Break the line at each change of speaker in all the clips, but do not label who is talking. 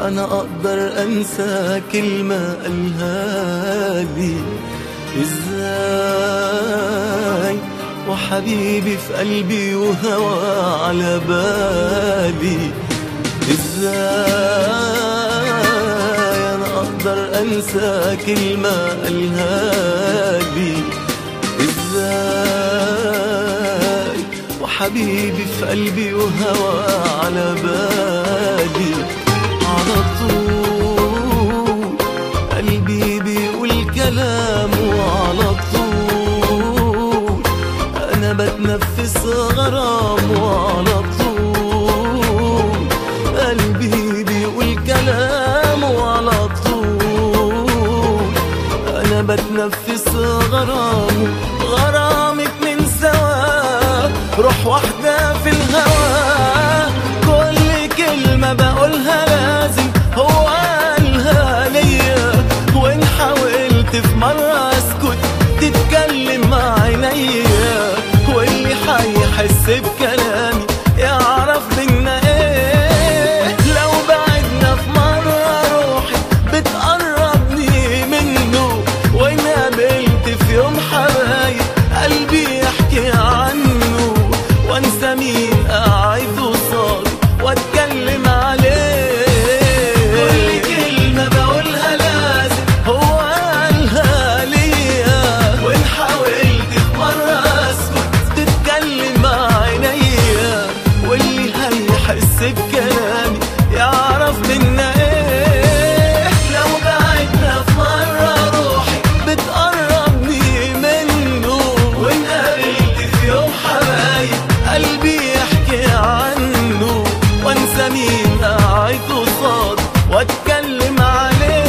أنا أقدر أنسى كلمة قالها لي؟ إزاي وحبيبي في قلبي وهوى على بالي؟ إزاي أنا أقدر أنسى كلمة قالها لي؟ إزاي وحبيبي في قلبي وهوى على بالي؟ على طول قلبي بيقول كلام، وعلى طول أنا بتنفس غرام، وعلى طول قلبي بيقول كلام، وعلى طول أنا بتنفس غرام. غرامك من سوا روح واحدة في الهوا، كل كلمة بقولها لازم هو قالها ليا، وإن حاولت في مرة أسكت تتكلم مع عينيا، واللي حيحس بكلامي يعرف بينا إيه. لو بعدنا في مرة روحي بتقربني منه، وإن قابلت في يوم حبايب قلبي يحكي عنه، وانسى مين قاعد قصادي واتكلم عليه. كل كلمة بقولها لازم هو قالها ليا، وإن حاولت في مرة أسكت تتكلم مع عينيا، واللي هيحس بكلامي يعرف منا إيه. لو بعدنا في مرة روحي بتقربني منه، وإن قابلت في يوم حبايب قلبي يحكي عنه، وانسى مين قاعد قصادي واتكلم عليه.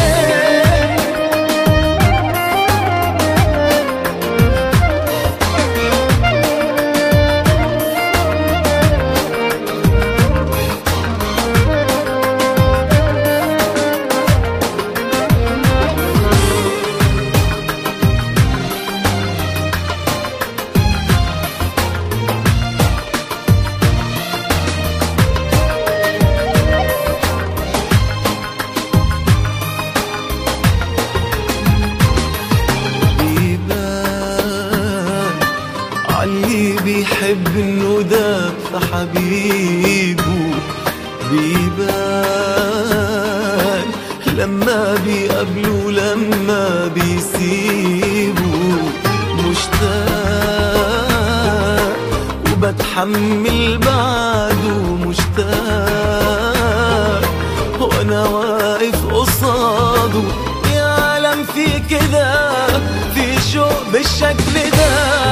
اللي بيحب انه داب في حبيبه بيبان لما بيقابله، لما بيسيبه. مشتاق وبتحمل بعده، مشتاق وانا واقف قصاده. يا عالم في كده، في شوق بالشكل ده،